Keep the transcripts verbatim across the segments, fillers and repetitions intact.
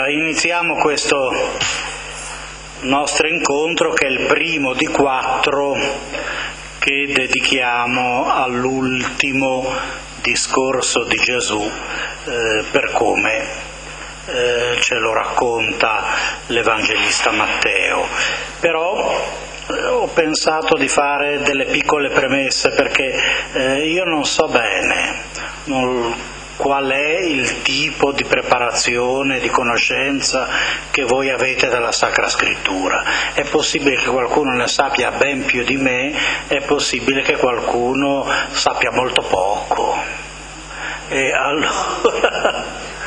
Iniziamo questo nostro incontro, che è il primo di quattro che dedichiamo all'ultimo discorso di Gesù, eh, per come eh, ce lo racconta l'Evangelista Matteo. Però eh, ho pensato di fare delle piccole premesse, perché eh, io non so bene non, qual è il tipo di preparazione, di conoscenza che voi avete della Sacra Scrittura. È possibile che qualcuno ne sappia ben più di me, è possibile che qualcuno sappia molto poco. E allora,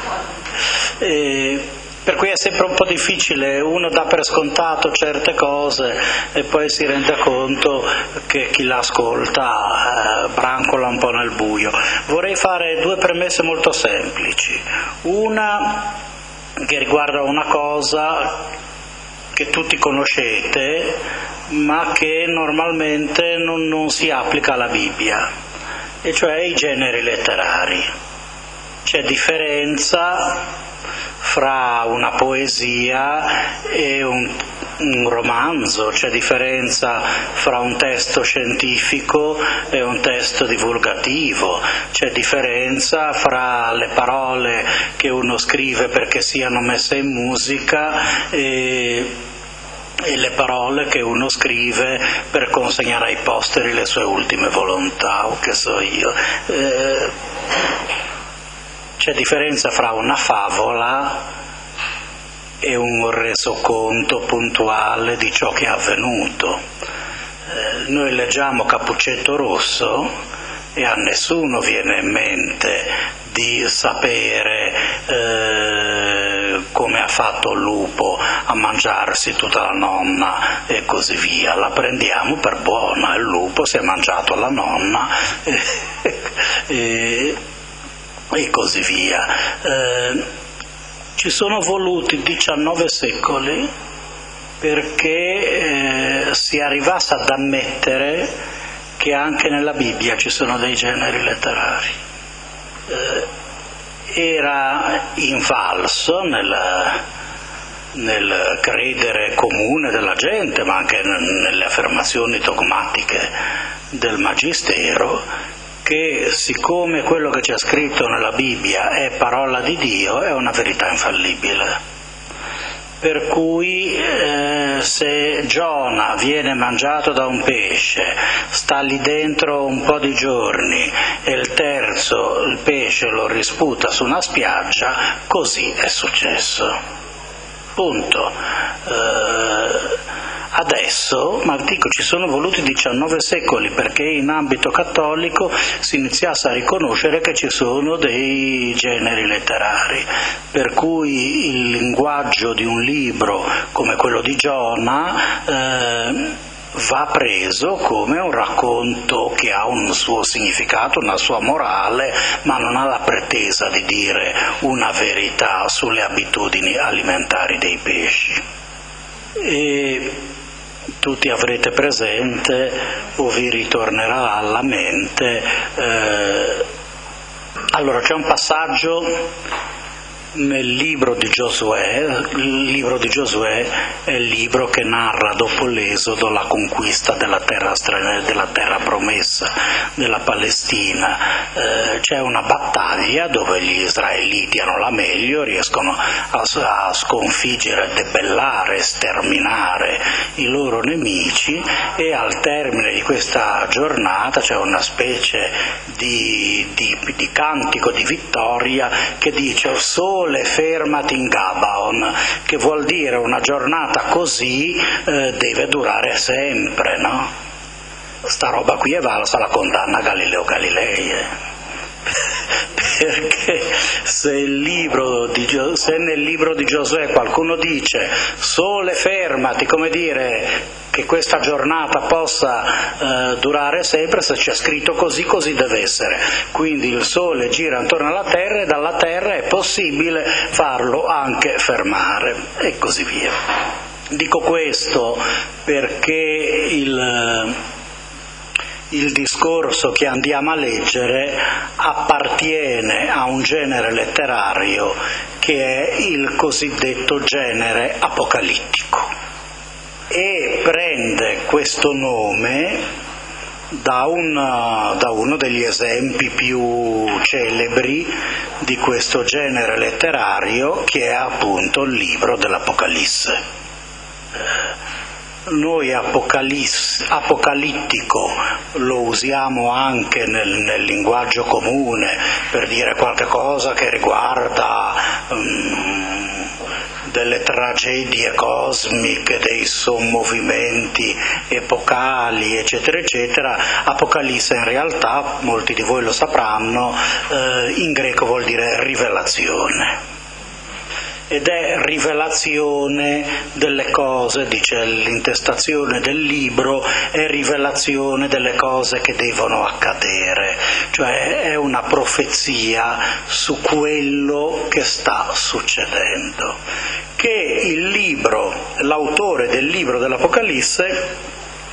e per cui è sempre un po' difficile, uno dà per scontato certe cose e poi si rende conto che chi l'ascolta eh, brancola un po' nel buio. Vorrei fare due premesse molto semplici. Una che riguarda una cosa che tutti conoscete, ma che normalmente non, non si applica alla Bibbia, e cioè i generi letterari. C'è differenza fra una poesia e un, un romanzo, c'è differenza fra un testo scientifico e un testo divulgativo, c'è differenza fra le parole che uno scrive perché siano messe in musica e, e le parole che uno scrive per consegnare ai posteri le sue ultime volontà, o che so io. Eh, C'è differenza fra una favola e un resoconto puntuale di ciò che è avvenuto. Eh, noi leggiamo Cappuccetto Rosso e a nessuno viene in mente di sapere eh, come ha fatto il lupo a mangiarsi tutta la nonna e così via. La prendiamo per buona, il lupo si è mangiato la nonna e, e, e così via. Eh, ci sono voluti diciannove secoli perché eh, si arrivasse ad ammettere che anche nella Bibbia ci sono dei generi letterari. Eh, era infalso nel, nel credere comune della gente, ma anche nelle affermazioni dogmatiche del Magistero, che siccome quello che c'è scritto nella Bibbia è parola di Dio, è una verità infallibile. Per cui eh, se Giona viene mangiato da un pesce, sta lì dentro un po' di giorni e il terzo il pesce lo risputa su una spiaggia, così è successo. Punto. Eh, Adesso, ma dico, ci sono voluti diciannove secoli perché in ambito cattolico si iniziasse a riconoscere che ci sono dei generi letterari, per cui il linguaggio di un libro come quello di Giona eh, va preso come un racconto che ha un suo significato, una sua morale, ma non ha la pretesa di dire una verità sulle abitudini alimentari dei pesci. E tutti avrete presente, o vi ritornerà alla mente, eh, allora c'è un passaggio nel libro di Giosuè. Il libro di Giosuè è il libro che narra dopo l'Esodo la conquista della terra, della terra promessa, della Palestina. Eh, c'è una battaglia dove gli israeliti hanno la meglio, riescono a, a sconfiggere, debellare, sterminare i loro nemici, e al termine di questa giornata c'è una specie di, di, di cantico di vittoria che dice: solo fermati in Gabaon, che vuol dire una giornata così eh, deve durare sempre, no? Sta roba qui è valsa la condanna a Galileo Galilei, eh. Perché se, il libro di, se nel libro di Giosuè qualcuno dice sole fermati, come dire che questa giornata possa eh, durare sempre, se c'è scritto così, così deve essere. Quindi il sole gira intorno alla terra e dalla terra è possibile farlo anche fermare, e così via. Dico questo perché il il discorso che andiamo a leggere appartiene a un genere letterario che è il cosiddetto genere apocalittico, e prende questo nome da, un, da uno degli esempi più celebri di questo genere letterario, che è appunto il libro dell'Apocalisse. Noi apocalittico lo usiamo anche nel, nel linguaggio comune per dire qualche cosa che riguarda um, delle tragedie cosmiche, dei sommovimenti epocali, eccetera, eccetera. Apocalisse in realtà, molti di voi lo sapranno, eh, in greco vuol dire rivelazione. Ed è rivelazione delle cose, dice l'intestazione del libro, è rivelazione delle cose che devono accadere, cioè è una profezia su quello che sta succedendo, che il libro, l'autore del libro dell'Apocalisse,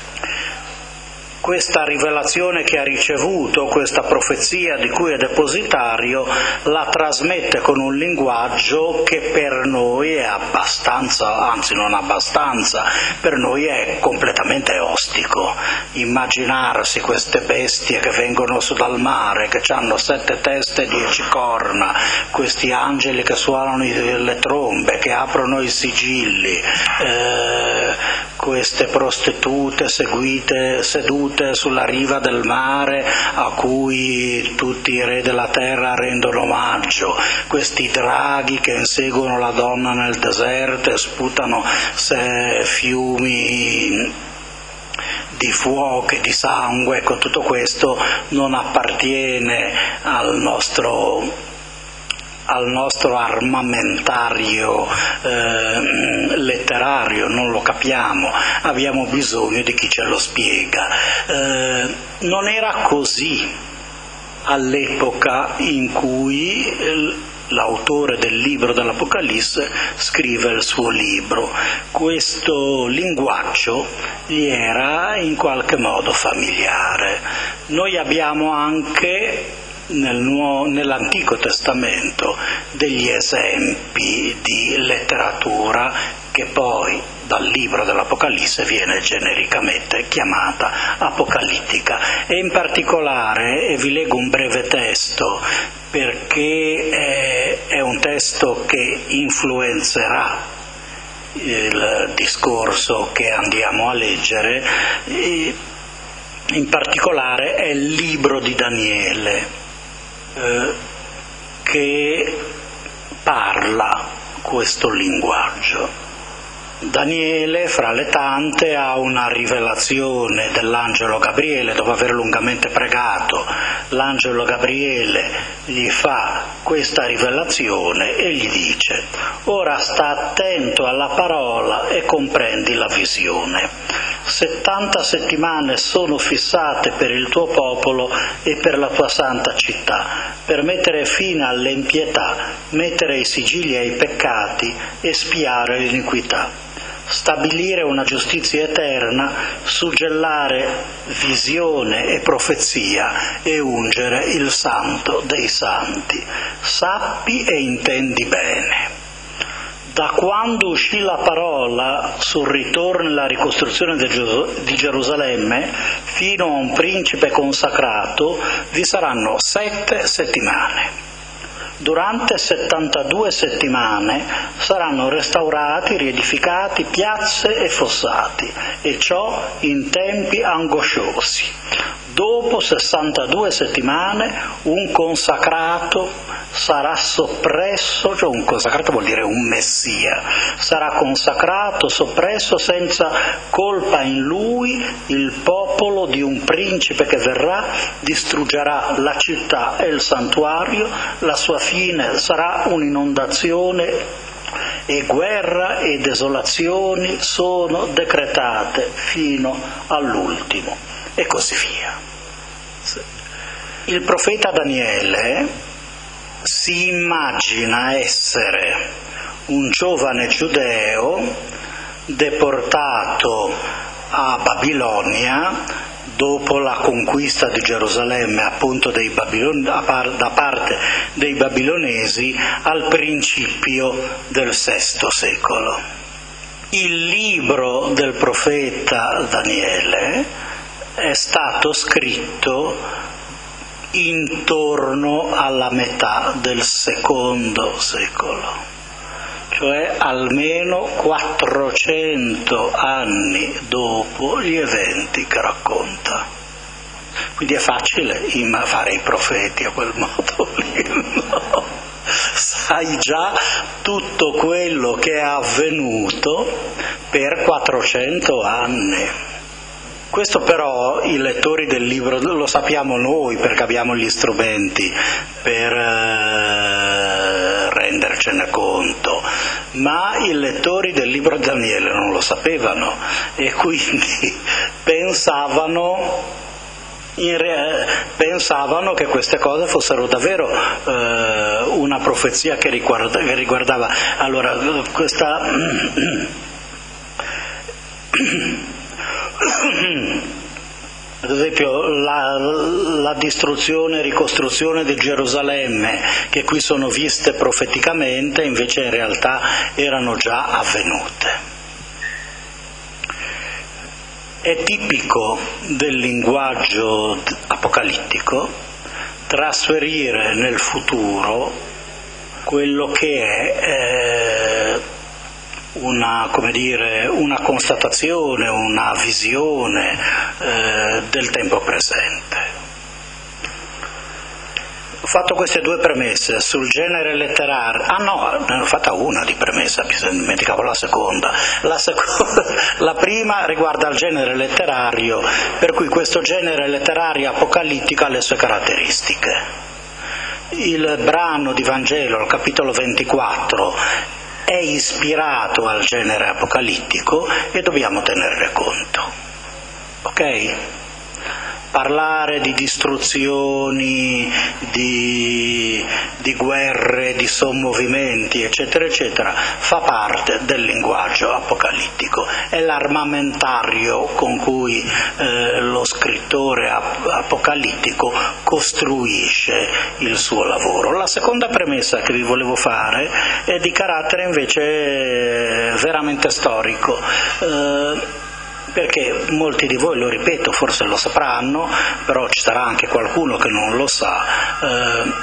questa rivelazione che ha ricevuto, questa profezia di cui è depositario, la trasmette con un linguaggio che per noi è abbastanza, anzi non abbastanza, per noi è completamente ostico. Immaginarsi queste bestie che vengono su dal mare, che hanno sette teste e dieci corna, questi angeli che suonano le trombe, che aprono i sigilli, eh, queste prostitute seguite, sedute sulla riva del mare a cui tutti i re della terra rendono omaggio, questi draghi che inseguono la donna nel deserto e sputano se fiumi di fuoco e di sangue. Ecco, tutto questo non appartiene al nostro al nostro armamentario eh, letterario, non lo capiamo, abbiamo bisogno di chi ce lo spiega. Eh, non era così all'epoca in cui eh, l'autore del libro dell'Apocalisse scrive il suo libro. Questo linguaggio gli era in qualche modo familiare. Noi abbiamo anche Nel Nuovo, nell'Antico Testamento degli esempi di letteratura che poi dal libro dell'Apocalisse viene genericamente chiamata apocalittica, e in particolare, e vi leggo un breve testo perché è, è un testo che influenzerà il discorso che andiamo a leggere, in particolare è il libro di Daniele, Eh, che parla questo linguaggio. Daniele, fra le tante, ha una rivelazione dell'angelo Gabriele. Dopo aver lungamente pregato, l'angelo Gabriele gli fa questa rivelazione e gli dice: ora sta attento alla parola e comprendi la visione. Settanta settimane sono fissate per il tuo popolo e per la tua santa città, per mettere fine all'impietà, mettere i sigilli ai peccati e spiare l'iniquità, stabilire una giustizia eterna, suggellare visione e profezia e ungere il santo dei santi. Sappi e intendi bene. Da quando uscì la parola sul ritorno e la ricostruzione di Gerusalemme fino a un principe consacrato vi saranno sette settimane. Durante settantadue settimane saranno restaurati, riedificati piazze e fossati, e ciò in tempi angosciosi. Dopo sessantadue settimane un consacrato sarà soppresso, cioè un consacrato vuol dire un messia, sarà consacrato, soppresso, senza colpa in lui, il popolo di un principe che verrà, distruggerà la città e il santuario, la sua fine sarà un'inondazione e guerra e desolazioni sono decretate fino all'ultimo, e così via. Il profeta Daniele si immagina essere un giovane giudeo deportato a Babilonia dopo la conquista di Gerusalemme appunto dei Babilon- da parte dei babilonesi al principio del sesto secolo. Il libro del profeta Daniele è stato scritto intorno alla metà del secondo secolo, cioè almeno quattrocento anni dopo gli eventi che racconta. Quindi è facile fare i profeti a quel modo lì, no? Sai già tutto quello che è avvenuto per quattrocento anni. Questo però i lettori del libro lo sappiamo noi perché abbiamo gli strumenti per eh, rendercene conto, ma i lettori del libro di Daniele non lo sapevano e quindi pensavano, in re, pensavano che queste cose fossero davvero eh, una profezia che, riguarda, che riguardava allora questa ad esempio la, la distruzione e ricostruzione di Gerusalemme, che qui sono viste profeticamente, invece in realtà erano già avvenute. È tipico del linguaggio apocalittico trasferire nel futuro quello che è eh, una, come dire, una constatazione, una visione eh, del tempo presente. Ho fatto queste due premesse sul genere letterario. Ah no, ne ho fatta una di premessa, mi dimenticavo la seconda. La, seconda, la prima riguarda il genere letterario, per cui questo genere letterario apocalittico ha le sue caratteristiche. Il brano di Vangelo, al capitolo ventiquattro, è ispirato al genere apocalittico e dobbiamo tenerne conto. Ok? Parlare di distruzioni, di, di guerre, di sommovimenti, eccetera, eccetera, fa parte del linguaggio apocalittico. È l'armamentario con cui eh, lo scrittore ap- apocalittico costruisce il suo lavoro. La seconda premessa che vi volevo fare è di carattere invece veramente storico. Eh, perché molti di voi, lo ripeto, forse lo sapranno, però ci sarà anche qualcuno che non lo sa. Eh,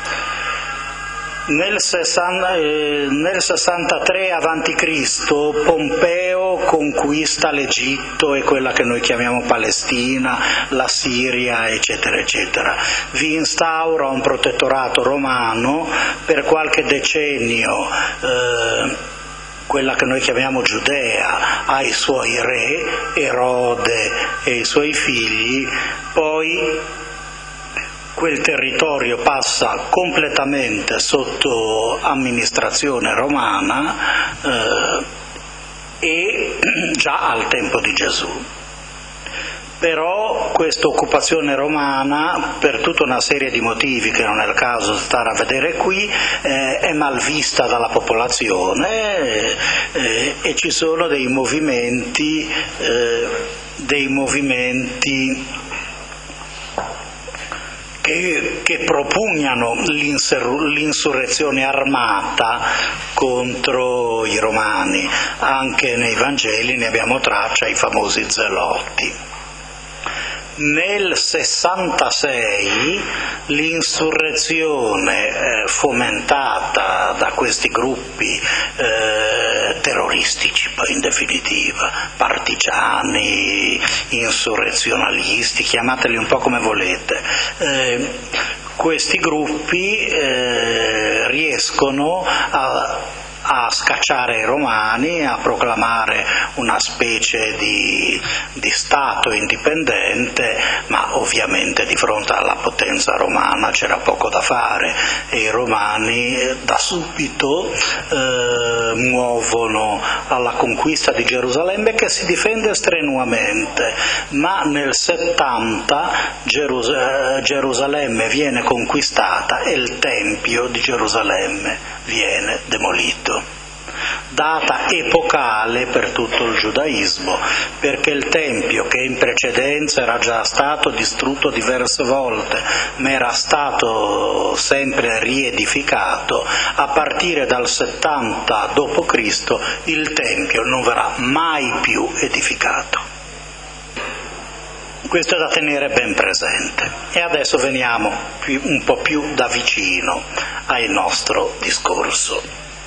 nel, sessanta, eh, nel sessantatré avanti Cristo Pompeo conquista l'Egitto e quella che noi chiamiamo Palestina, la Siria, eccetera, eccetera. Vi instaura un protettorato romano per qualche decennio. Eh, quella che noi chiamiamo Giudea, ha i suoi re, Erode e i suoi figli, poi quel territorio passa completamente sotto amministrazione romana eh, e già al tempo di Gesù. Però questa occupazione romana, per tutta una serie di motivi che non è il caso stare a vedere qui, eh, è mal vista dalla popolazione eh, e ci sono dei movimenti, eh, dei movimenti che, che propugnano l'insurrezione armata contro i romani. Anche nei Vangeli ne abbiamo traccia, i famosi zeloti. Nel sessantasei l'insurrezione eh, fomentata da questi gruppi eh, terroristici, poi in definitiva, partigiani, insurrezionalisti, chiamateli un po' come volete, eh, questi gruppi eh, riescono a a scacciare i romani, a proclamare una specie di, di Stato indipendente, ma ovviamente di fronte alla potenza romana c'era poco da fare e i romani da subito eh, muovono alla conquista di Gerusalemme, che si difende strenuamente, ma nel settanta Gerus- Gerusalemme viene conquistata e il Tempio di Gerusalemme viene demolito. data epocale per tutto il giudaismo, perché il Tempio, che in precedenza era già stato distrutto diverse volte, ma era stato sempre riedificato, a partire dal settanta dopo Cristo il Tempio non verrà mai più edificato. Questo è da tenere ben presente. E adesso veniamo più, un po' più da vicino al nostro discorso.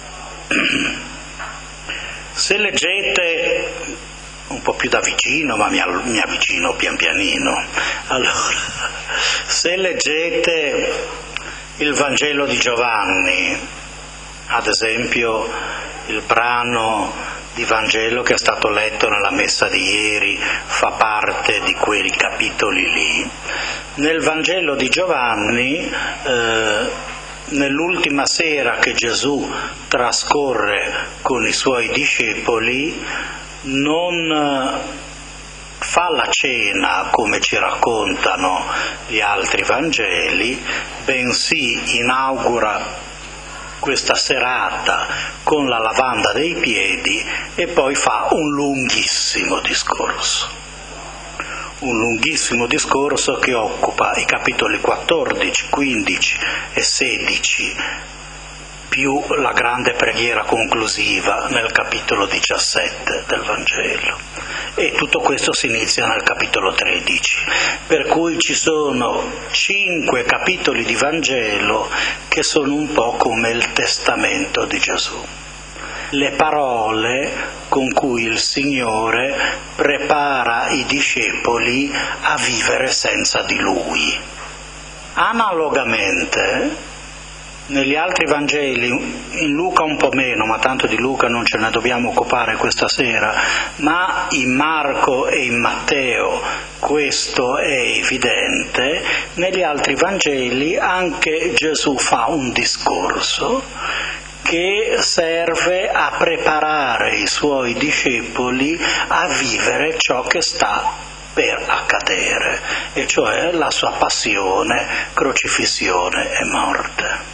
Se leggete un po' più da vicino, ma mi, mi avvicino pian pianino, allora, se leggete il Vangelo di Giovanni, ad esempio il brano di Vangelo che è stato letto nella messa di ieri fa parte di quei capitoli lì. Nel Vangelo di Giovanni, eh, nell'ultima sera che Gesù trascorre con i suoi discepoli, non fa la cena come ci raccontano gli altri Vangeli, bensì inaugura questa serata con la lavanda dei piedi e poi fa un lunghissimo discorso. Un lunghissimo discorso che occupa i capitoli quattordici, quindici e sedici, più la grande preghiera conclusiva nel capitolo diciassette del Vangelo. E tutto questo si inizia nel capitolo tredici, per cui ci sono cinque capitoli di Vangelo che sono un po' come il testamento di Gesù, le parole con cui il Signore prepara i discepoli a vivere senza di Lui. Analogamente, negli altri Vangeli, in Luca un po' meno, ma tanto di Luca non ce ne dobbiamo occupare questa sera, ma in Marco e in Matteo questo è evidente, negli altri Vangeli anche Gesù fa un discorso che serve a preparare i suoi discepoli a vivere ciò che sta per accadere, e cioè la sua passione, crocifissione e morte.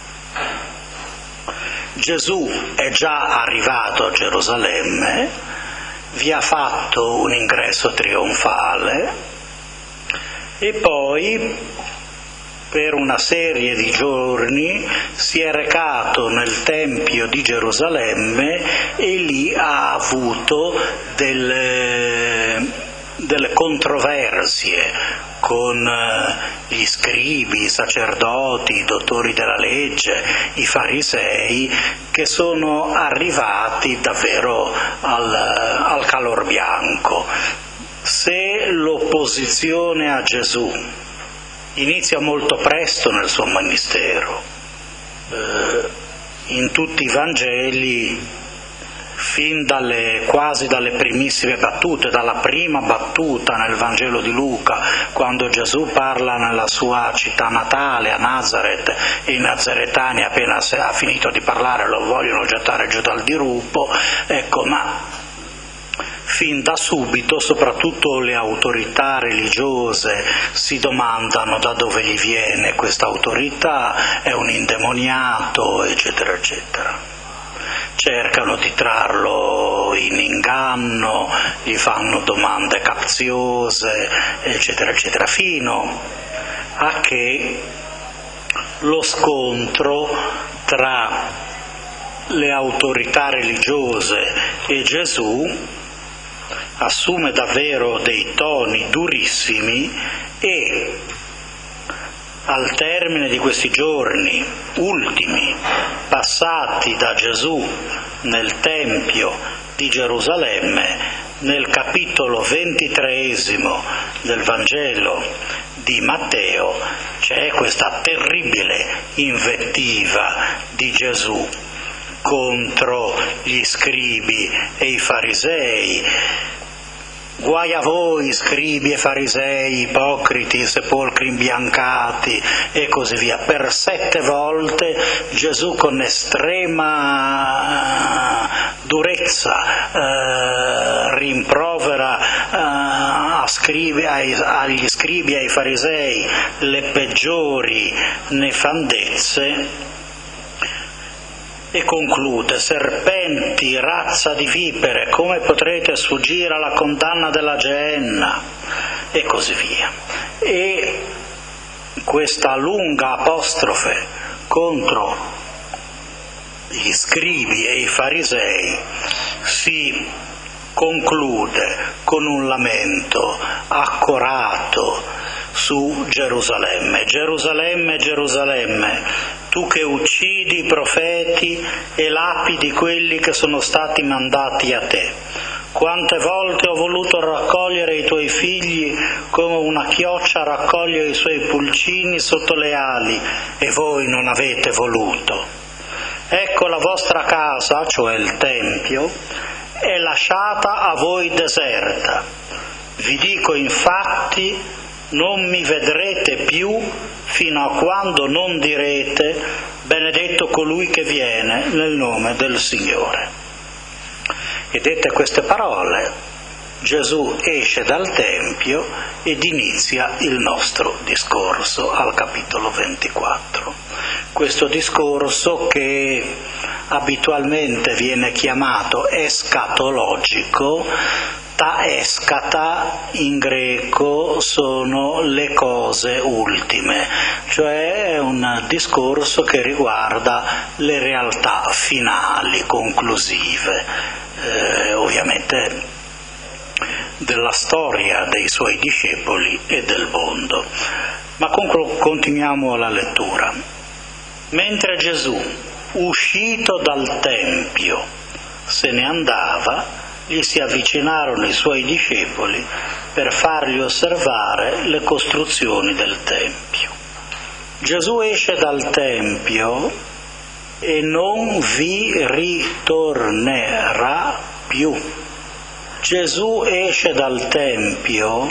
Gesù è già arrivato a Gerusalemme, vi ha fatto un ingresso trionfale e poi per una serie di giorni si è recato nel Tempio di Gerusalemme e lì ha avuto delle, delle controversie con gli scribi, i sacerdoti, i dottori della legge, i farisei, che sono arrivati davvero al, al calor bianco. Se l'opposizione a Gesù inizia molto presto nel suo ministero, eh, in tutti i Vangeli, fin dalle, quasi dalle primissime battute, dalla prima battuta nel Vangelo di Luca, quando Gesù parla nella sua città natale, a Nazaret, e i nazaretani appena ha finito di parlare lo vogliono gettare giù dal dirupo, ecco, ma fin da subito, soprattutto le autorità religiose si domandano da dove gli viene questa autorità, è un indemoniato, eccetera, eccetera. Cercano di trarlo in inganno, gli fanno domande capziose, eccetera, eccetera, fino a che lo scontro tra le autorità religiose e Gesù assume davvero dei toni durissimi e al termine di questi giorni ultimi passati da Gesù nel Tempio di Gerusalemme, nel capitolo ventitreesimo del Vangelo di Matteo c'è questa terribile invettiva di Gesù contro gli scribi e i farisei. Guai a voi, scribi e farisei, ipocriti, sepolcri imbiancati e così via. Per sette volte Gesù con estrema durezza eh, rimprovera eh, a scribi, ai, agli scribi e ai farisei le peggiori nefandezze, E conclude: serpenti, razza di vipere, come potrete sfuggire alla condanna della Geenna? E così via. E questa lunga apostrofe contro gli scribi e i farisei si conclude con un lamento accorato su Gerusalemme. Gerusalemme, Gerusalemme, tu che uccidi i profeti e lapidi quelli che sono stati mandati a te. Quante volte ho voluto raccogliere i tuoi figli come una chioccia raccoglie i suoi pulcini sotto le ali, e voi non avete voluto. Ecco la vostra casa, cioè il Tempio, è lasciata a voi deserta. Vi dico infatti, non mi vedrete più fino a quando non direte: benedetto colui che viene nel nome del Signore. E dette queste parole, Gesù esce dal Tempio ed inizia il nostro discorso al capitolo ventiquattro. Questo discorso che abitualmente viene chiamato escatologico, ta escata in greco sono le cose ultime, cioè è un discorso che riguarda le realtà finali, conclusive, eh, ovviamente della storia dei suoi discepoli e del mondo. Ma continuiamo la lettura. Mentre Gesù, uscito dal Tempio, se ne andava, gli si avvicinarono i suoi discepoli per fargli osservare le costruzioni del Tempio. Gesù esce dal Tempio e non vi ritornerà più. Gesù esce dal Tempio,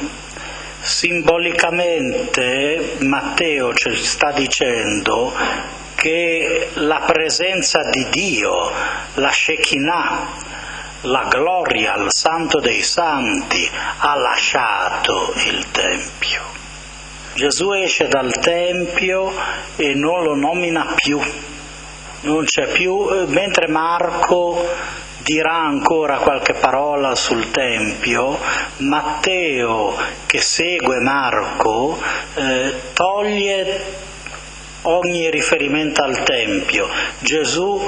simbolicamente Matteo ci sta dicendo che la presenza di Dio, la Shekinah, la gloria, il Santo dei Santi, ha lasciato il Tempio. Gesù esce dal Tempio e non lo nomina più, non c'è più, mentre Marco dirà ancora qualche parola sul Tempio, Matteo, che segue Marco, eh, toglie ogni riferimento al Tempio. Gesù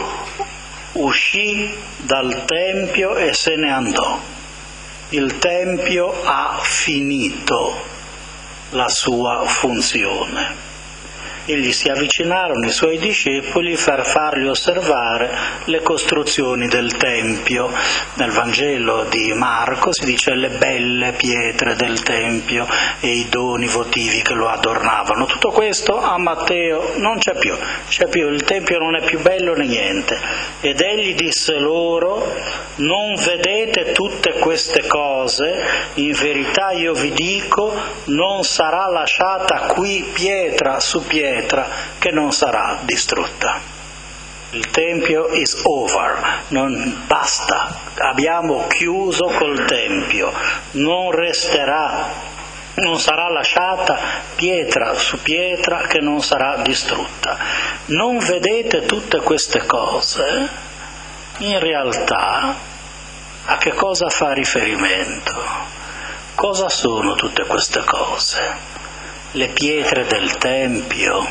uscì dal Tempio e se ne andò. Il Tempio ha finito la sua funzione. E gli si avvicinarono i suoi discepoli per fargli osservare le costruzioni del Tempio. Nel Vangelo di Marco si dice le belle pietre del Tempio e i doni votivi che lo adornavano. Tutto questo a Matteo non c'è più, c'è più, il Tempio non è più bello né niente. Ed egli disse loro: non vedete tutte queste cose? In verità io vi dico, non sarà lasciata qui pietra su pietra che non sarà distrutta. Il Tempio is over, non basta, abbiamo chiuso col Tempio, non resterà, non sarà lasciata pietra su pietra che non sarà distrutta. Non vedete tutte queste cose? In realtà a che cosa fa riferimento? Cosa sono tutte queste cose? Le pietre del Tempio,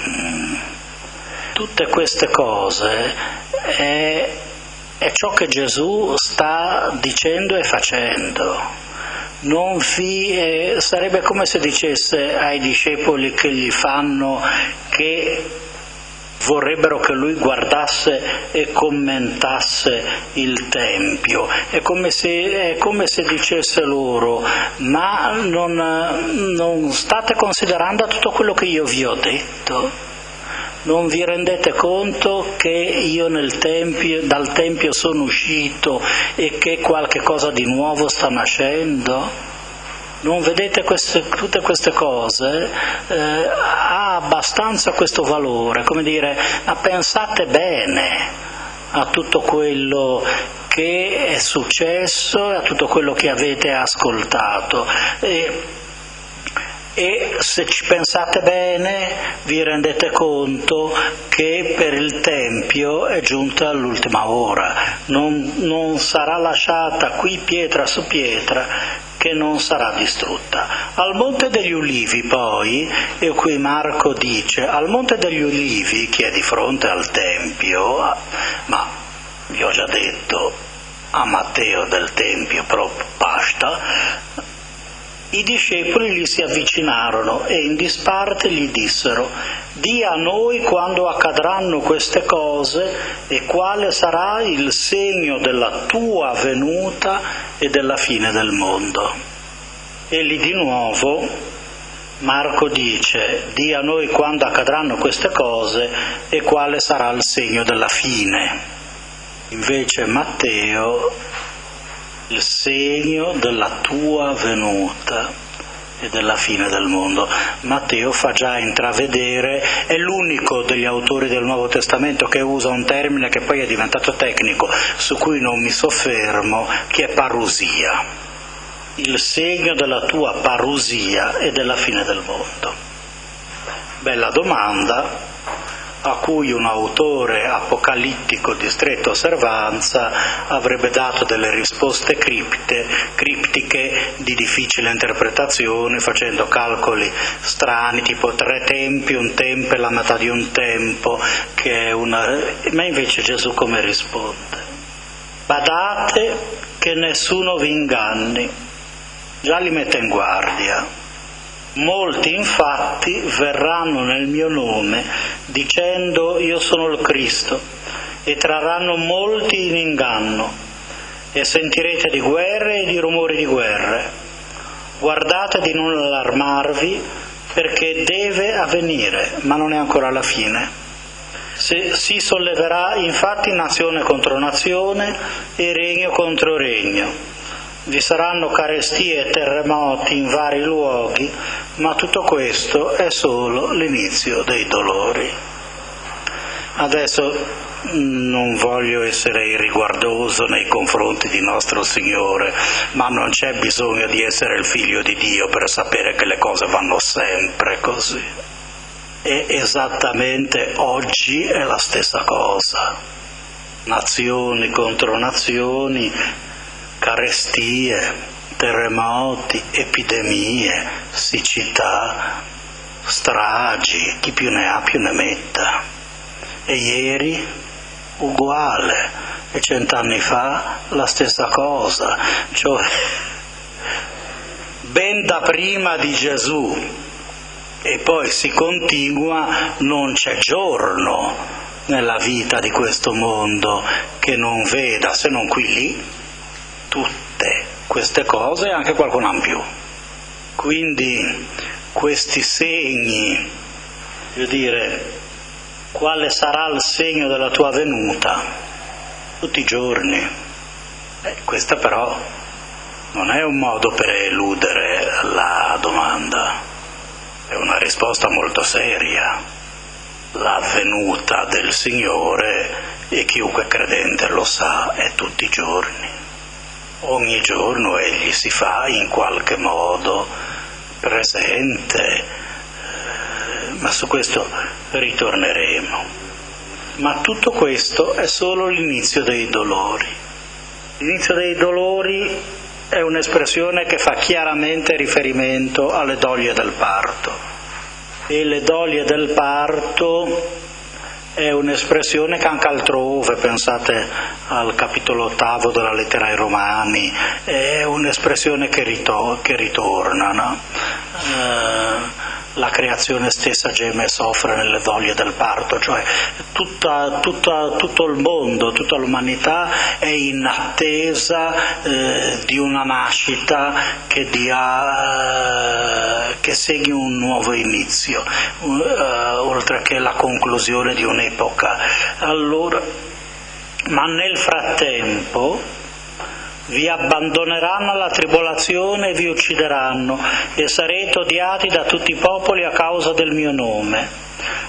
tutte queste cose è, è ciò che Gesù sta dicendo e facendo. Non vi, eh, sarebbe come se dicesse ai discepoli che gli fanno che vorrebbero che lui guardasse e commentasse il Tempio. È come se, è come se dicesse loro: ma non, non state considerando tutto quello che io vi ho detto? Non vi rendete conto che io nel Tempio, dal Tempio sono uscito e che qualche cosa di nuovo sta nascendo? Non vedete queste, tutte queste cose? Eh, ha abbastanza questo valore, come dire, ma pensate bene a tutto quello che è successo e a tutto quello che avete ascoltato. E E se ci pensate bene vi rendete conto che per il Tempio è giunta l'ultima ora, non, non sarà lasciata qui pietra su pietra che non sarà distrutta. Al Monte degli Ulivi poi, e qui Marco dice, al Monte degli Ulivi, che è di fronte al Tempio, ma vi ho già detto, a Matteo del Tempio proprio basta, i discepoli gli si avvicinarono e in disparte gli dissero: «Di a noi quando accadranno queste cose e quale sarà il segno della tua venuta e della fine del mondo». E lì di nuovo Marco dice: «Di a noi quando accadranno queste cose e quale sarà il segno della fine». Invece Matteo: il segno della tua venuta e della fine del mondo. Matteo fa già intravedere, è l'unico degli autori del Nuovo Testamento che usa un termine che poi è diventato tecnico, su cui non mi soffermo, che è parusia. Il segno della tua parusia e della fine del mondo. Bella domanda, a cui un autore apocalittico di stretta osservanza avrebbe dato delle risposte cripte, criptiche di difficile interpretazione, facendo calcoli strani, tipo tre tempi, un tempo e la metà di un tempo, che è una... ma invece Gesù come risponde? Badate che nessuno vi inganni, già li mette in guardia. Molti infatti verranno nel mio nome dicendo io sono il Cristo e trarranno molti in inganno e sentirete di guerre e di rumori di guerre. Guardate di non allarmarvi perché deve avvenire, ma non è ancora la fine. Se, si solleverà infatti nazione contro nazione e regno contro regno. Vi saranno carestie e terremoti in vari luoghi, ma tutto questo è solo l'inizio dei dolori. Adesso non voglio essere irriguardoso nei confronti di nostro Signore, ma non c'è bisogno di essere il figlio di Dio per sapere che le cose vanno sempre così. E esattamente oggi è la stessa cosa. Nazioni contro nazioni, carestie, terremoti, epidemie, siccità, stragi, chi più ne ha più ne metta. E ieri uguale, e cent'anni fa la stessa cosa, cioè ben da prima di Gesù, e poi si continua, non c'è giorno nella vita di questo mondo che non veda, se non qui lì, tutte queste cose e anche qualcuna in più. Quindi questi segni, voglio dire, quale sarà il segno della tua venuta? Tutti i giorni. Eh, questa però non è un modo per eludere la domanda, è una risposta molto seria. La venuta del Signore, e chiunque credente lo sa, è tutti i giorni. Ogni giorno egli si fa in qualche modo presente, ma su questo ritorneremo. Ma tutto questo è solo l'inizio dei dolori. L'inizio dei dolori è un'espressione che fa chiaramente riferimento alle doglie del parto. E le doglie del parto è un'espressione che anche altrove, pensate al capitolo ottavo della lettera ai Romani, è un'espressione che, ritor- che ritorna, no? Eh, la creazione stessa geme e soffre nelle doglie del parto, cioè tutta, tutta, tutto il mondo, tutta l'umanità è in attesa eh, di una nascita che dia, eh, che segni un nuovo inizio, eh, oltre che la conclusione di un'epoca. Allora, ma nel frattempo vi abbandoneranno alla tribolazione e vi uccideranno, e sarete odiati da tutti i popoli a causa del mio nome.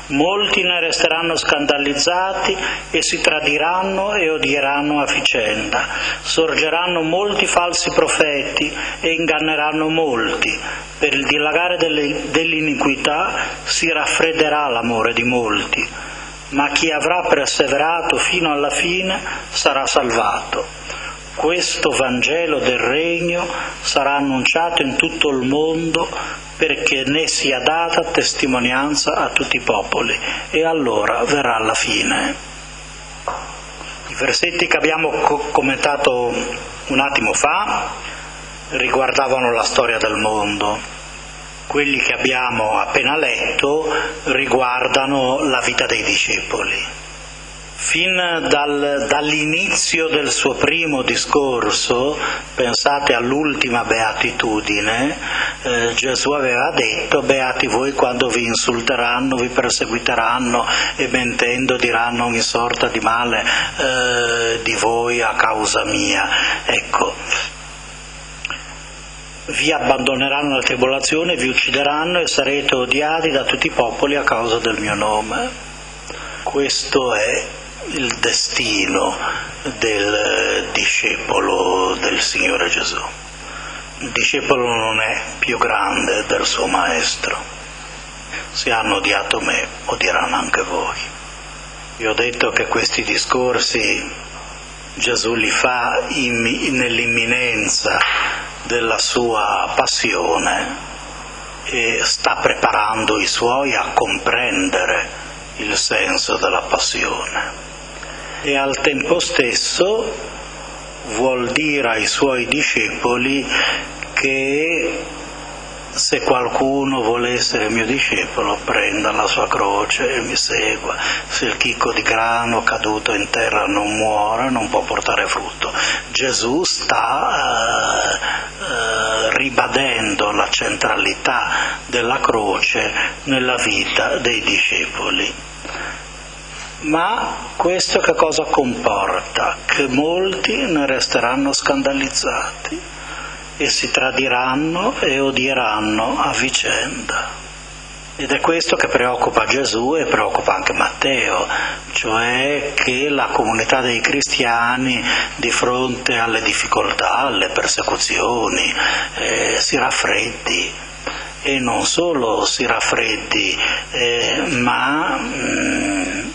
molti ne resteranno scandalizzati e si tradiranno e odieranno a vicenda. Sorgeranno molti falsi profeti e inganneranno molti. Per il dilagare delle, dell'iniquità si raffredderà l'amore di molti, ma chi avrà perseverato fino alla fine sarà salvato. Questo Vangelo del Regno sarà annunciato in tutto il mondo perché ne sia data testimonianza a tutti i popoli, e allora verrà la fine. I versetti che abbiamo co- commentato un attimo fa riguardavano la storia del mondo. Quelli che abbiamo appena letto riguardano la vita dei discepoli. Fin dal, dall'inizio del suo primo discorso, pensate all'ultima beatitudine, eh, Gesù aveva detto: beati voi quando vi insulteranno, vi perseguiteranno e mentendo diranno ogni sorta di male eh, di voi a causa mia. Ecco, vi abbandoneranno la tribolazione, vi uccideranno e sarete odiati da tutti i popoli a causa del mio nome. Questo è il destino del discepolo del Signore Gesù. Il discepolo non è più grande del suo maestro. Se hanno odiato me, odieranno anche voi. Vi ho detto che questi discorsi Gesù li fa in, nell'imminenza della sua passione e sta preparando i suoi a comprendere il senso della passione. E al tempo stesso vuol dire ai suoi discepoli che se qualcuno vuole essere mio discepolo prenda la sua croce e mi segua. Se il chicco di grano caduto in terra non muore non può portare frutto. Gesù sta eh, eh, ribadendo la centralità della croce nella vita dei discepoli. Ma questo che cosa comporta? Che molti ne resteranno scandalizzati e si tradiranno e odieranno a vicenda. Ed è questo che preoccupa Gesù e preoccupa anche Matteo, cioè che la comunità dei cristiani di fronte alle difficoltà, alle persecuzioni, eh, si raffreddi. E non solo si raffreddi, eh, ma mh,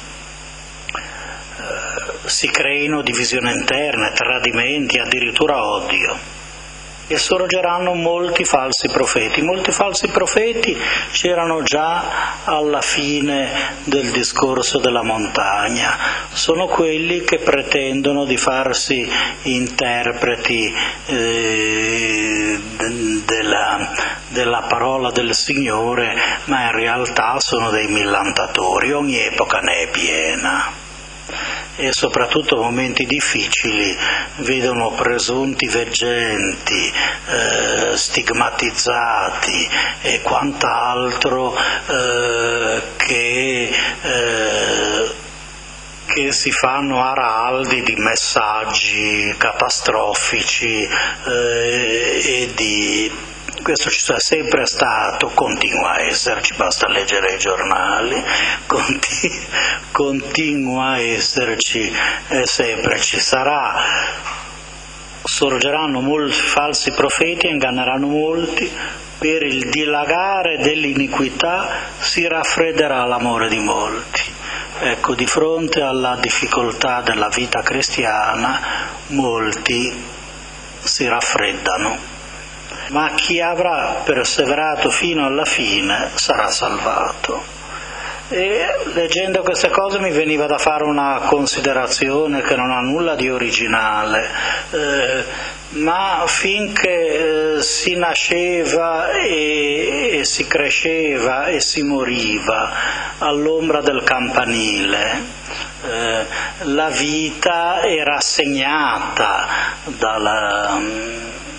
si creino divisioni interne, tradimenti, addirittura odio. E sorgeranno molti falsi profeti. Molti falsi profeti c'erano già alla fine del discorso della montagna. Sono quelli che pretendono di farsi interpreti eh, della, della parola del Signore, ma in realtà sono dei millantatori. Ogni epoca ne è piena. E soprattutto momenti difficili vedono presunti veggenti, eh, stigmatizzati e quant'altro eh, che, eh, che si fanno araldi di messaggi catastrofici eh, e di... Questo ci è sempre stato, continua a esserci, basta leggere i giornali, continu- continua a esserci e sempre ci sarà. Sorgeranno molti falsi profeti e inganneranno molti, per il dilagare dell'iniquità si raffredderà l'amore di molti. Ecco, di fronte alla difficoltà della vita cristiana, molti si raffreddano. Ma chi avrà perseverato fino alla fine sarà salvato. E leggendo queste cose mi veniva da fare una considerazione che non ha nulla di originale, eh, ma finché eh, si nasceva e, e si cresceva e si moriva all'ombra del campanile, eh, la vita era segnata dalla...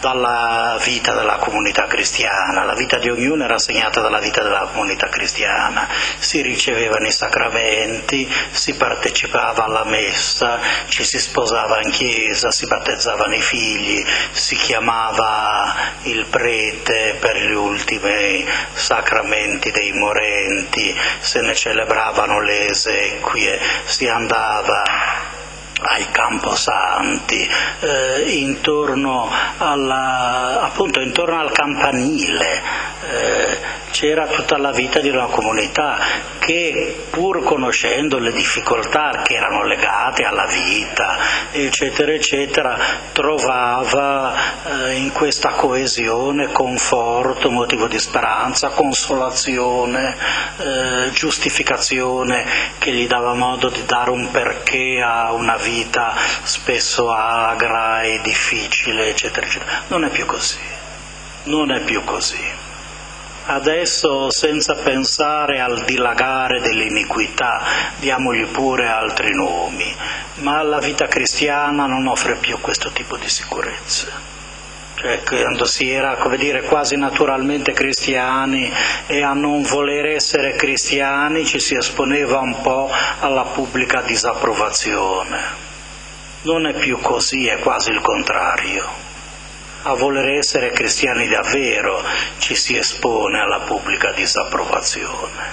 dalla vita della comunità cristiana. La vita di ognuno era segnata dalla vita della comunità cristiana, si ricevevano i sacramenti, si partecipava alla messa, ci si sposava in chiesa, si battezzavano i figli, si chiamava il prete per gli ultimi sacramenti dei morenti, se ne celebravano le esequie, si andava ai camposanti, eh, intorno alla, appunto intorno al campanile, eh, c'era tutta la vita di una comunità che, pur conoscendo le difficoltà che erano legate alla vita, eccetera eccetera, trovava eh, in questa coesione conforto, motivo di speranza, consolazione, eh, giustificazione che gli dava modo di dare un perché a una vita spesso agra e difficile, eccetera eccetera. Non è più così, non è più così. Adesso, senza pensare al dilagare dell'iniquità, diamogli pure altri nomi, ma la vita cristiana non offre più questo tipo di sicurezza. Cioè, quando si era, come dire, quasi naturalmente cristiani e a non voler essere cristiani ci si esponeva un po' alla pubblica disapprovazione. Non è più così, è quasi il contrario. A voler essere cristiani davvero ci si espone alla pubblica disapprovazione.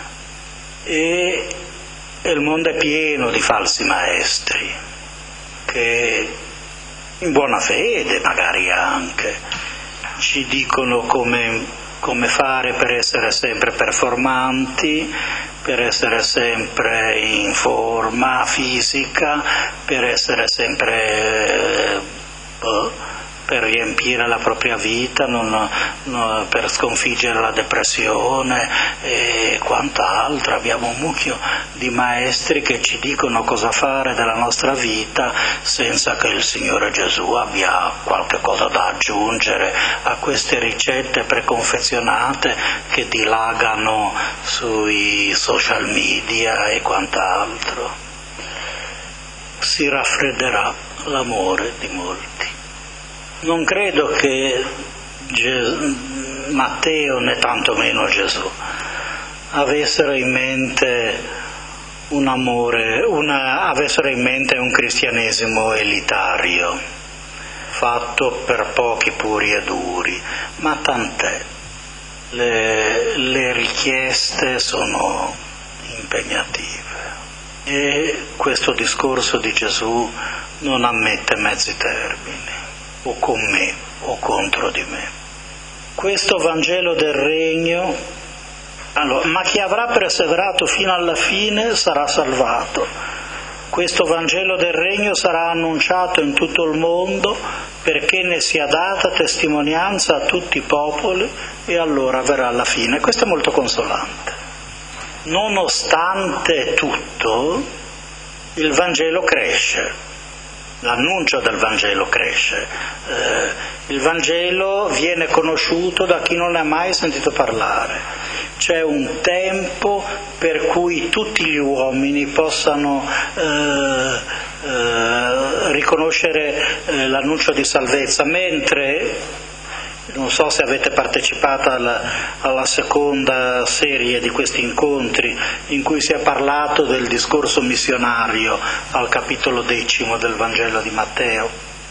E, e il mondo è pieno di falsi maestri che, in buona fede magari anche, ci dicono come, come fare per essere sempre performanti, per essere sempre in forma fisica, per essere sempre eh, boh, per riempire la propria vita, non, non, per sconfiggere la depressione e quant'altro. Abbiamo un mucchio di maestri che ci dicono cosa fare della nostra vita senza che il Signore Gesù abbia qualche cosa da aggiungere a queste ricette preconfezionate che dilagano sui social media e quant'altro. Si raffredderà l'amore di molti. Non credo che Gesù, Matteo né tantomeno Gesù avessero in mente un amore, una, avessero in mente un cristianesimo elitario, fatto per pochi puri e duri, ma tant'è. Le, le richieste sono impegnative e questo discorso di Gesù non ammette mezzi termini, o con me o contro di me. Questo Vangelo del Regno, allora, ma chi avrà perseverato fino alla fine sarà salvato. Questo Vangelo del Regno sarà annunciato in tutto il mondo perché ne sia data testimonianza a tutti i popoli e allora verrà la fine. Questo è molto consolante. Nonostante tutto, il Vangelo cresce. L'annuncio del Vangelo cresce, eh, il Vangelo viene conosciuto da chi non ne ha mai sentito parlare. C'è un tempo per cui tutti gli uomini possano eh, eh, riconoscere eh, l'annuncio di salvezza, mentre non so se avete partecipato alla, alla seconda serie di questi incontri in cui si è parlato del discorso missionario al capitolo decimo del Vangelo di Matteo.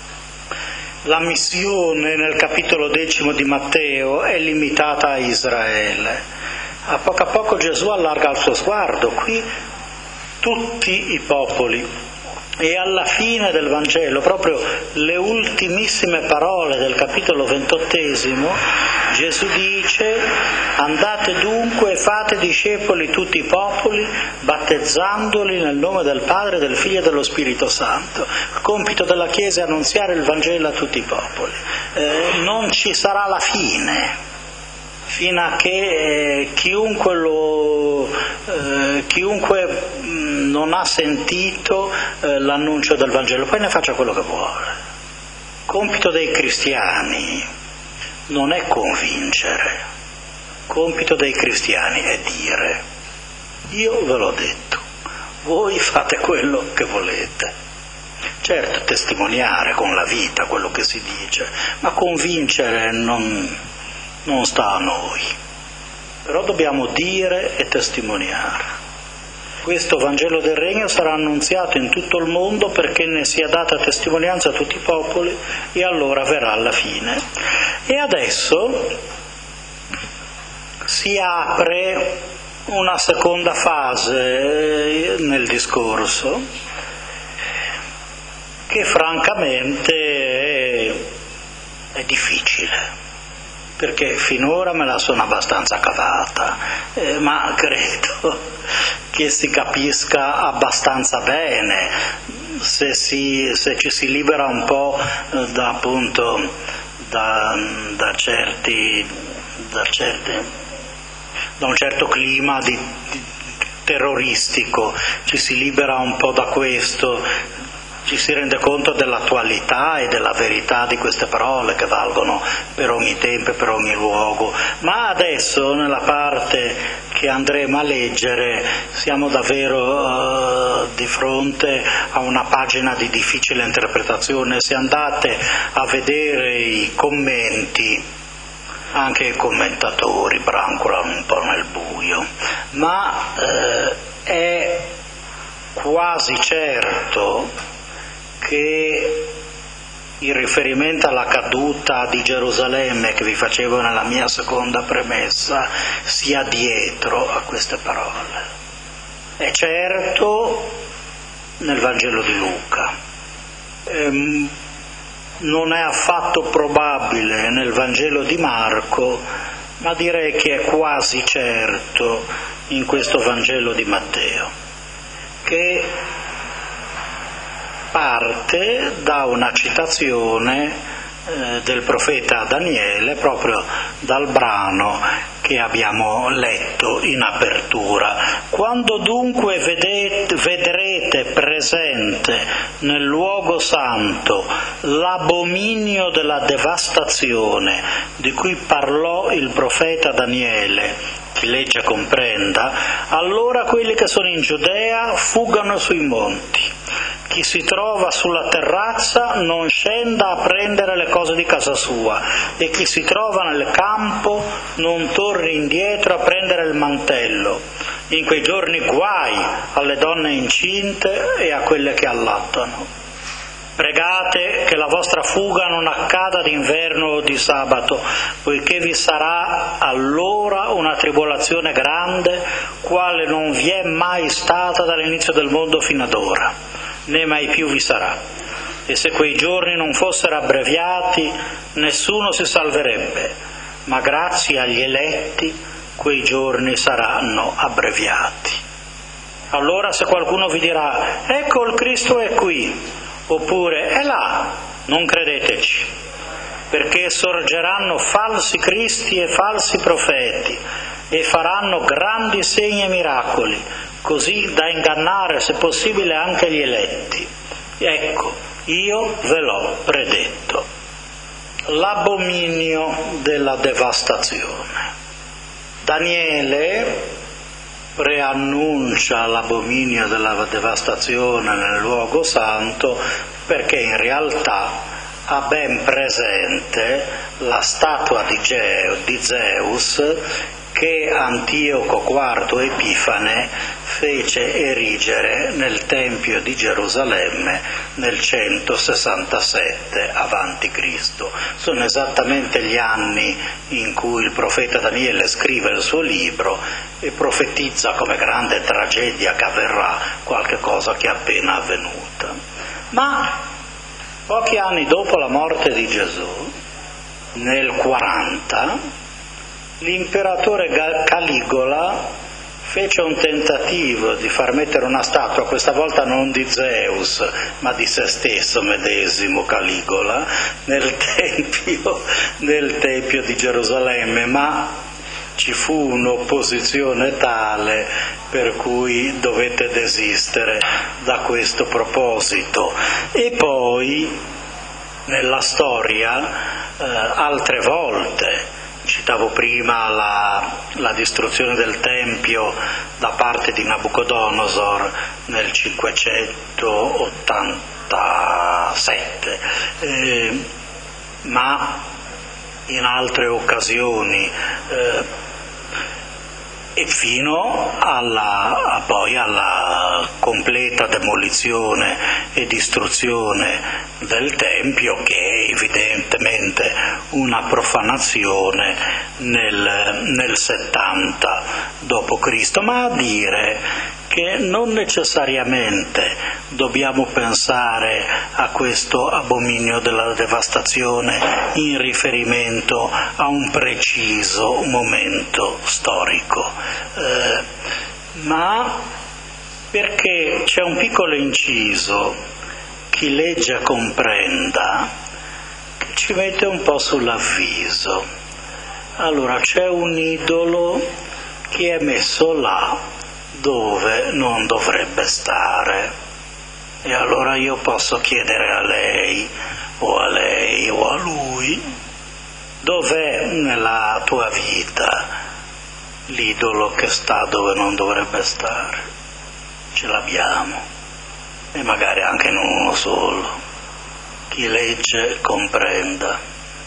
La missione nel capitolo decimo di Matteo è limitata a Israele. A poco a poco Gesù allarga il suo sguardo, qui tutti i popoli. E alla fine del Vangelo, proprio le ultimissime parole del capitolo ventottesimo, Gesù dice: andate dunque e fate discepoli tutti i popoli, battezzandoli nel nome del Padre, del Figlio e dello Spirito Santo. Il compito della Chiesa è annunziare il Vangelo a tutti i popoli. Eh, non ci sarà la fine, fino a che eh, chiunque, lo, eh, chiunque mh, non ha sentito eh, l'annuncio del Vangelo, poi ne faccia quello che vuole. Il compito dei cristiani non è convincere, il compito dei cristiani è dire: io ve l'ho detto, voi fate quello che volete. certo testimoniare con la vita quello che si dice, ma convincere non, non sta a noi, però dobbiamo dire e testimoniare. Questo Vangelo del Regno sarà annunziato in tutto il mondo perché ne sia data testimonianza a tutti i popoli e allora verrà la fine. E adesso si apre una seconda fase nel discorso che francamente è, è difficile, perché finora me la sono abbastanza cavata, eh, ma credo che si capisca abbastanza bene se, si, se ci si libera un po' da, appunto, da, da, certi, da, certi, da un certo clima di, di terroristico, ci si libera un po' da questo, ci si rende conto dell'attualità e della verità di queste parole che valgono per ogni tempo e per ogni luogo. Ma adesso, nella parte che andremo a leggere, siamo davvero uh, di fronte a una pagina di difficile interpretazione. Se andate a vedere i commenti, anche i commentatori brancolano un po' nel buio, ma uh, è quasi certo che il riferimento alla caduta di Gerusalemme che vi facevo nella mia seconda premessa sia dietro a queste parole. È certo nel Vangelo di Luca, ehm, non è affatto probabile nel Vangelo di Marco, ma direi che è quasi certo in questo Vangelo di Matteo, che parte da una citazione eh, del profeta Daniele, proprio dal brano che abbiamo letto in apertura. Quando dunque vedete, vedrete presente nel luogo santo l'abominio della devastazione di cui parlò il profeta Daniele, chi legge comprenda, allora quelli che sono in Giudea fuggano sui monti. Chi si trova sulla terrazza non scenda a prendere le cose di casa sua, e chi si trova nel campo non torni indietro a prendere il mantello. In quei giorni guai alle donne incinte e a quelle che allattano. Pregate che la vostra fuga non accada d'inverno o di sabato, poiché vi sarà allora una tribolazione grande, quale non vi è mai stata dall'inizio del mondo fino ad ora, né mai più vi sarà. E se quei giorni non fossero abbreviati, nessuno si salverebbe, ma grazie agli eletti quei giorni saranno abbreviati. Allora se qualcuno vi dirà, ecco il Cristo è qui, oppure è là, non credeteci, perché sorgeranno falsi cristi e falsi profeti e faranno grandi segni e miracoli, così da ingannare se possibile anche gli eletti. Ecco, io ve l'ho predetto. L'abominio della devastazione. Daniele preannuncia l'abominio della devastazione nel luogo santo perché in realtà ha ben presente la statua di, Ge- di Zeus che Antioco quarto Epifane fece erigere nel Tempio di Gerusalemme nel centosessantasette avanti Cristo. Sono esattamente gli anni in cui il profeta Daniele scrive il suo libro e profetizza come grande tragedia che avverrà qualche cosa che è appena avvenuta. Ma pochi anni dopo la morte di Gesù, nel quaranta, l'imperatore Caligola fece un tentativo di far mettere una statua, questa volta non di Zeus, ma di se stesso medesimo Caligola, nel tempio, nel tempio di Gerusalemme, ma ci fu un'opposizione tale per cui dovette desistere da questo proposito. E poi, nella storia, eh, altre volte, citavo prima la, la distruzione del Tempio da parte di Nabucodonosor nel cinquecentottanta sessantasette, eh, ma in altre occasioni eh, e fino alla, poi alla completa demolizione e distruzione del Tempio, che è evidentemente una profanazione nel, nel settanta dopo Cristo, ma a dire che non necessariamente dobbiamo pensare a questo abominio della devastazione in riferimento a un preciso momento storico, eh, ma perché c'è un piccolo inciso, chi legge comprenda, che ci mette un po' sull'avviso. Allora, c'è un idolo che è messo là dove non dovrebbe stare, e allora io posso chiedere a lei o a lei o a lui: dov'è nella tua vita l'idolo che sta dove non dovrebbe stare? Ce l'abbiamo, e magari anche in uno solo. Chi legge comprenda.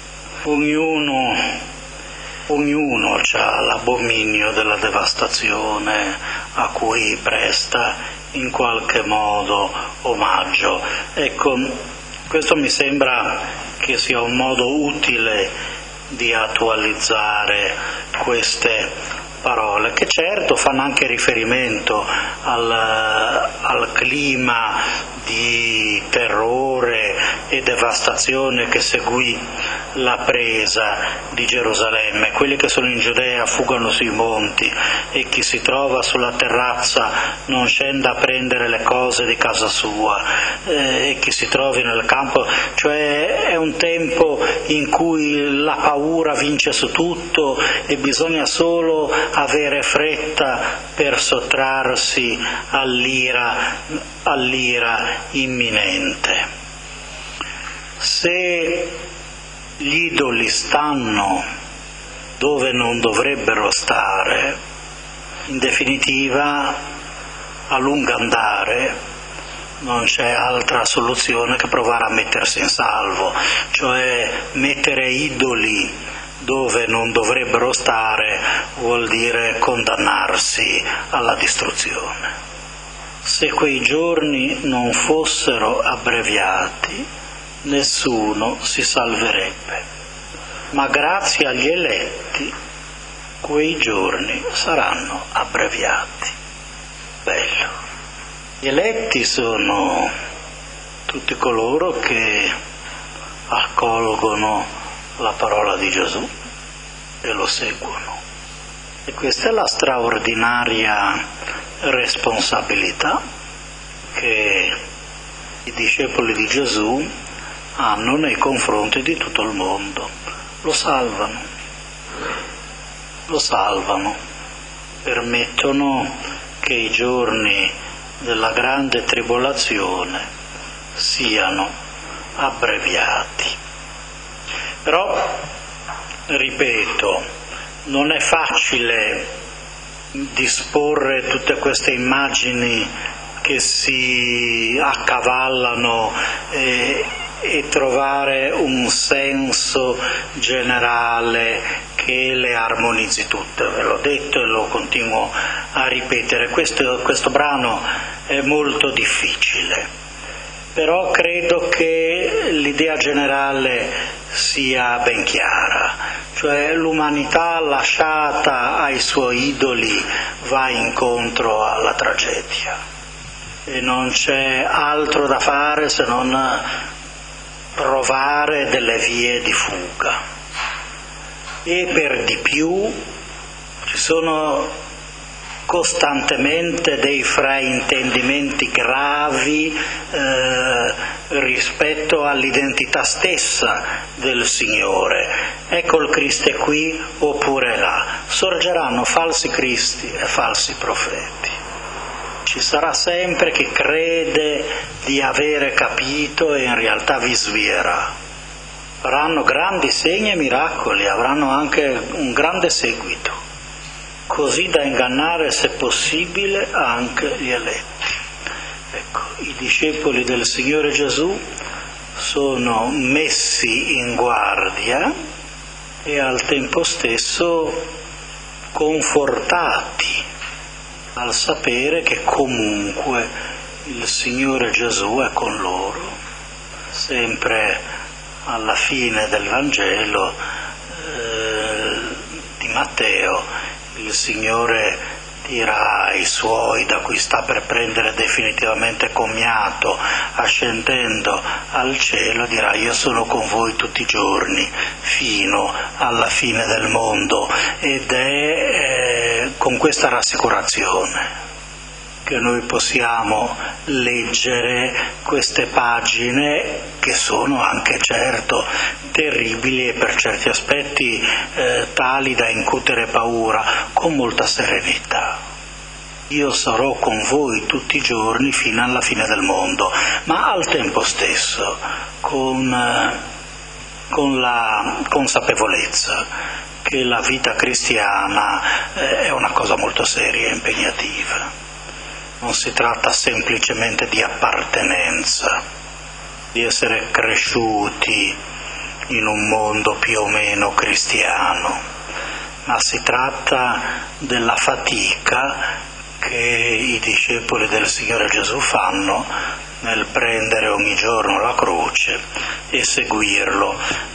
Ognuno Ognuno ha l'abominio della devastazione a cui presta in qualche modo omaggio. Ecco, questo mi sembra che sia un modo utile di attualizzare queste parole, che certo fanno anche riferimento al, al clima di terrore e devastazione che seguì la presa di Gerusalemme. Quelli che sono in Giudea fuggono sui monti, e chi si trova sulla terrazza non scenda a prendere le cose di casa sua, eh, e chi si trovi nel campo, cioè è un tempo in cui la paura vince su tutto e bisogna solo avere fretta per sottrarsi all'ira, all'ira imminente. Se gli idoli stanno dove non dovrebbero stare, in definitiva, a lungo andare non c'è altra soluzione che provare a mettersi in salvo, cioè mettere idoli dove non dovrebbero stare vuol dire condannarsi alla distruzione. Se quei giorni non fossero abbreviati, nessuno si salverebbe, ma grazie agli eletti quei giorni saranno abbreviati. Bello. Gli eletti sono tutti coloro che accolgono la parola di Gesù e lo seguono. E questa è la straordinaria responsabilità che i discepoli di Gesù hanno nei confronti di tutto il mondo. Lo salvano, lo salvano, permettono che i giorni della grande tribolazione siano abbreviati. Però, ripeto, non è facile disporre tutte queste immagini che si accavallano e, e trovare un senso generale che le armonizzi tutte. Ve l'ho detto e lo continuo a ripetere. Questo, questo brano è molto difficile, però credo che l'idea generale sia ben chiara, cioè l'umanità lasciata ai suoi idoli va incontro alla tragedia e non c'è altro da fare se non trovare delle vie di fuga. E per di più ci sono costantemente dei fraintendimenti gravi eh, rispetto all'identità stessa del Signore. Ecco, il Cristo è qui oppure là. Sorgeranno falsi cristi e falsi profeti. Ci sarà sempre chi crede di avere capito e in realtà vi svierà. Faranno grandi segni e miracoli, avranno anche un grande seguito, così da ingannare, se possibile, anche gli eletti. Ecco, i discepoli del Signore Gesù sono messi in guardia e al tempo stesso confortati al sapere che comunque il Signore Gesù è con loro. Sempre alla fine del Vangelo eh, di Matteo il Signore dirà ai Suoi, da cui sta per prendere definitivamente commiato, ascendendo al cielo, dirà: io sono con voi tutti i giorni fino alla fine del mondo. Ed è eh, con questa rassicurazione che noi possiamo leggere queste pagine, che sono anche certo terribili e per certi aspetti eh, tali da incutere paura, con molta serenità. Io sarò con voi tutti i giorni fino alla fine del mondo, ma al tempo stesso con, eh, con la consapevolezza che la vita cristiana eh, è una cosa molto seria e impegnativa. Non si tratta semplicemente di appartenenza, di essere cresciuti in un mondo più o meno cristiano, ma si tratta della fatica che i discepoli del Signore Gesù fanno nel prendere ogni giorno la croce e seguirlo